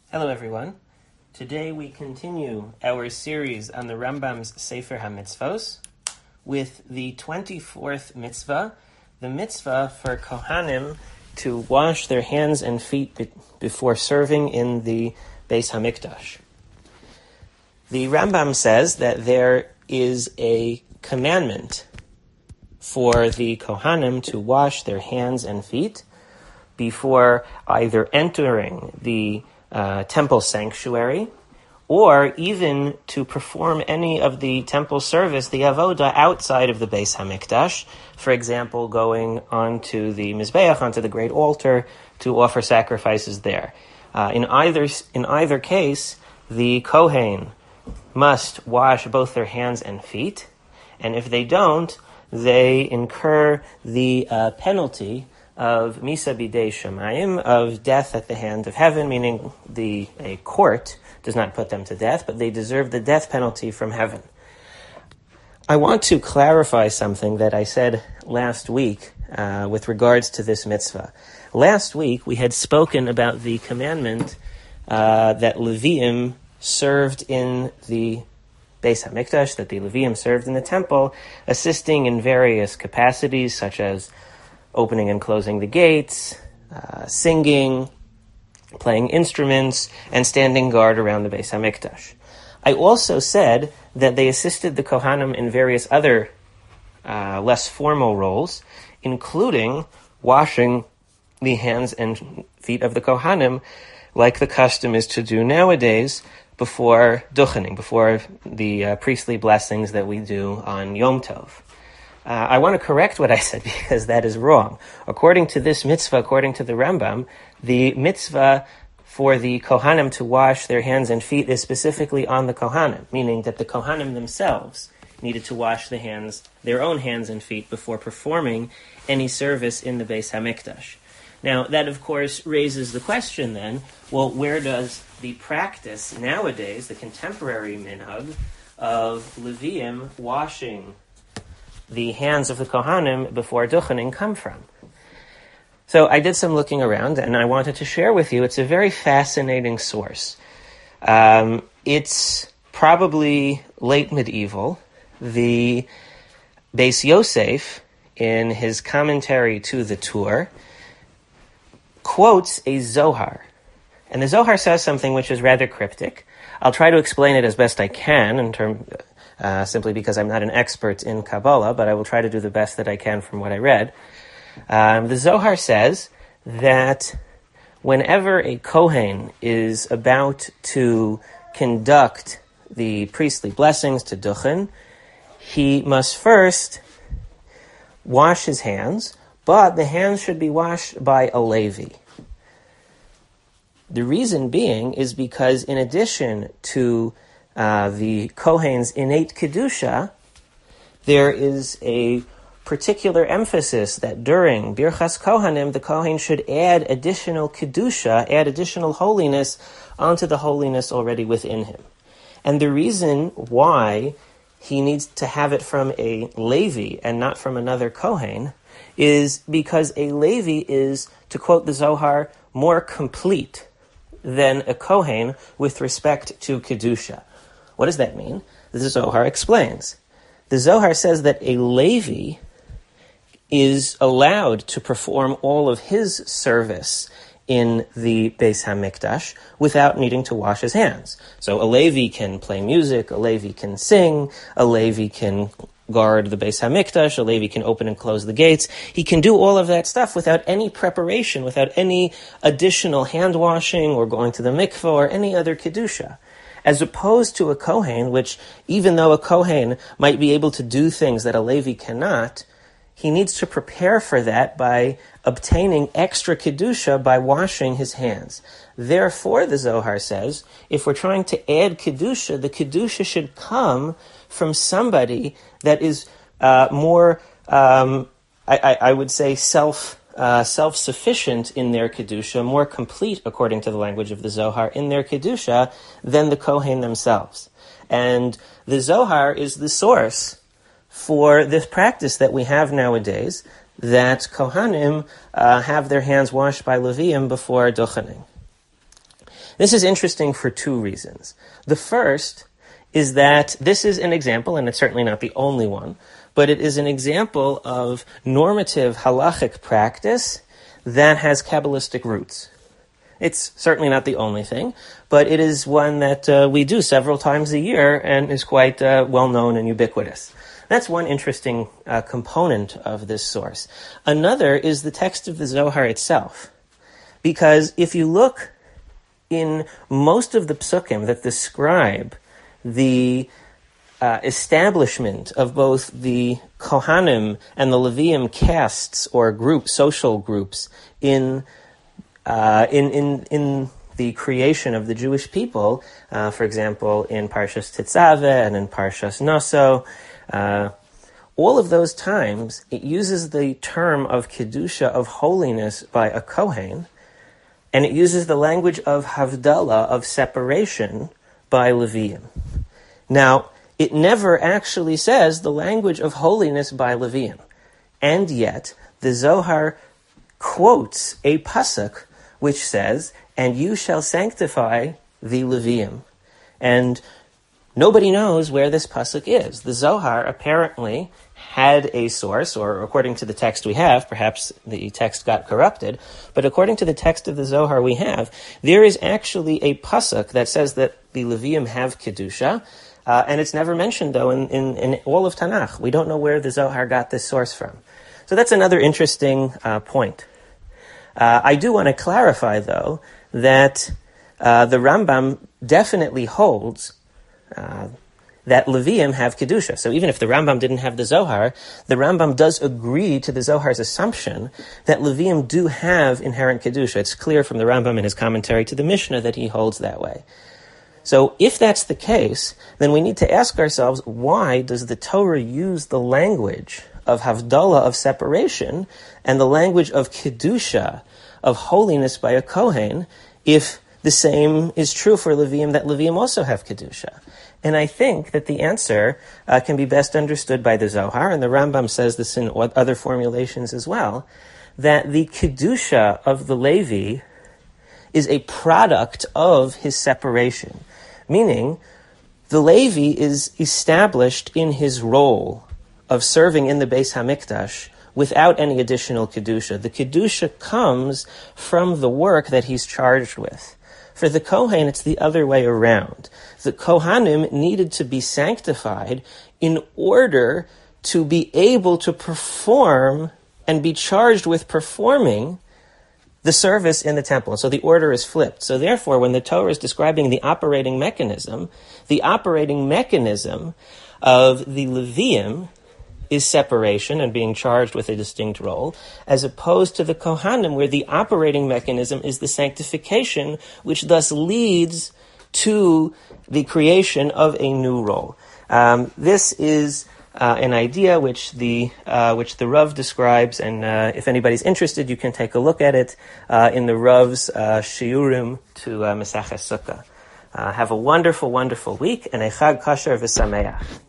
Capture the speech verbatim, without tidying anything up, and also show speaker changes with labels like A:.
A: Hello everyone. Today we continue our series on the Rambam's Sefer HaMitzvos with the twenty-fourth mitzvah, the mitzvah for Kohanim to wash their hands and feet be- before serving in the Beis HaMikdash. The Rambam says that there is a commandment for the Kohanim to wash their hands and feet before either entering the uh, temple sanctuary or even to perform any of the temple service, the avoda, outside of the Beis HaMikdash. For example, going onto the Mizbeach, onto the great altar, to offer sacrifices there. Uh, in either in either case, the Kohen must wash both their hands and feet, and if they don't, they incur the uh, penalty of Misa Bidei Shamayim, of death at the hand of heaven, meaning the a court does not put them to death, but they deserve the death penalty from heaven. I want to clarify something that I said last week uh, with regards to this mitzvah. Last week we had spoken about the commandment uh, that Leviim served in the Beis HaMikdash, that the Leviim served in the temple, assisting in various capacities, such as opening and closing the gates, uh, singing, playing instruments, and standing guard around the Beis HaMikdash. I also said that they assisted the Kohanim in various other uh, less formal roles, including washing the hands and feet of the Kohanim, like the custom is to do nowadays before duchening, before the uh, priestly blessings that we do on Yom Tov. Uh, I want to correct what I said because that is wrong. According to this mitzvah, according to the Rambam, the mitzvah for the Kohanim to wash their hands and feet is specifically on the Kohanim, meaning that the Kohanim themselves needed to wash the hands, their own hands and feet before performing any service in the Beis HaMikdash. Now, that of course raises the question then, well, where does the practice nowadays, the contemporary minhag of Leviim washing the hands of the Kohanim before duchening come from? So I did some looking around, and I wanted to share with you. It's a very fascinating source. Um, it's probably late medieval. The Beis Yosef, in his commentary to the Tur, quotes a Zohar. And the Zohar says something which is rather cryptic. I'll try to explain it as best I can, in term, uh, simply because I'm not an expert in Kabbalah, but I will try to do the best that I can from what I read. Um, the Zohar says that whenever a Kohen is about to conduct the priestly blessings to duchen, he must first wash his hands, but the hands should be washed by a Levi. The reason being is because in addition to uh, the Kohen's innate Kedusha, there is a particular emphasis that during Birchas Kohanim, the Kohen should add additional Kedusha, add additional holiness onto the holiness already within him. And the reason why he needs to have it from a Levi and not from another Kohen is because a Levi is, to quote the Zohar, more complete than a Kohen with respect to Kedusha. What does that mean? The Zohar explains. The Zohar says that a Levi is allowed to perform all of his service in the Beis HaMikdash without needing to wash his hands. So a Levi can play music, a Levi can sing, a Levi can guard the Beis HaMikdash, a Levi can open and close the gates. He can do all of that stuff without any preparation, without any additional hand washing or going to the mikveh or any other Kedusha. As opposed to a Kohen, which even though a Kohen might be able to do things that a Levi cannot, he needs to prepare for that by obtaining extra Kedusha by washing his hands. Therefore, the Zohar says, if we're trying to add Kedusha, the Kedusha should come from somebody that is uh, more, um, I, I, I would say, self uh, self-sufficient in their Kedusha, more complete, according to the language of the Zohar, in their Kedusha than the Kohen themselves. And the Zohar is the source for this practice that we have nowadays, that Kohanim uh, have their hands washed by Leviim before duchening. This is interesting for two reasons. The first is that this is an example, and it's certainly not the only one, but it is an example of normative halachic practice that has Kabbalistic roots. It's certainly not the only thing, but it is one that uh, we do several times a year and is quite uh, well-known and ubiquitous. That's one interesting uh, component of this source. Another is the text of the Zohar itself, because if you look in most of the psukim that describe the uh, establishment of both the Kohanim and the Leviim castes or group, social groups in uh, in in in the creation of the Jewish people, uh, for example, in Parshas Tetzaveh and in Parshas Noso, uh, all of those times it uses the term of kedusha, of holiness, by a Kohen, and it uses the language of havdalah, of separation, by Leviim. Now, it never actually says the language of holiness by Leviim. And yet, the Zohar quotes a pasuk which says, "And you shall sanctify the Leviim." And nobody knows where this pasuk is. The Zohar apparently had a source, or according to the text we have, perhaps the text got corrupted, but according to the text of the Zohar we have, there is actually a pasuk that says that the Leviim have kedusha, uh, and it's never mentioned, though, in, in, in all of Tanakh. We don't know where the Zohar got this source from. So that's another interesting uh, point. Uh, I do want to clarify, though, that uh, the Rambam definitely holds uh, that Leviim have Kedusha. So even if the Rambam didn't have the Zohar, the Rambam does agree to the Zohar's assumption that Leviim do have inherent Kedusha. It's clear from the Rambam in his commentary to the Mishnah that he holds that way. So if that's the case, then we need to ask ourselves, why does the Torah use the language of Havdalah, of separation, and the language of Kedusha, of holiness by a Kohen, if the same is true for Leviim, that Leviim also have Kedusha? And I think that the answer uh, can be best understood by the Zohar, and the Rambam says this in other formulations as well, that the Kedusha of the Levi is a product of his separation. Meaning, the Levi is established in his role of serving in the Beis HaMikdash without any additional Kedusha. The Kedusha comes from the work that he's charged with. For the Kohen, it's the other way around. The Kohanim needed to be sanctified in order to be able to perform and be charged with performing the service in the temple. And so the order is flipped. So therefore, when the Torah is describing the operating mechanism, the operating mechanism of the Leviim is separation and being charged with a distinct role, as opposed to the Kohanim, where the operating mechanism is the sanctification, which thus leads to the creation of a new role. Um, this is uh, an idea which the uh, which the Rav describes, and uh, if anybody's interested, you can take a look at it uh, in the Rav's uh, Shiurim to uh, Maseches Sukkah. Uh, have a wonderful, wonderful week, and a Chag Kasher v'Sameach.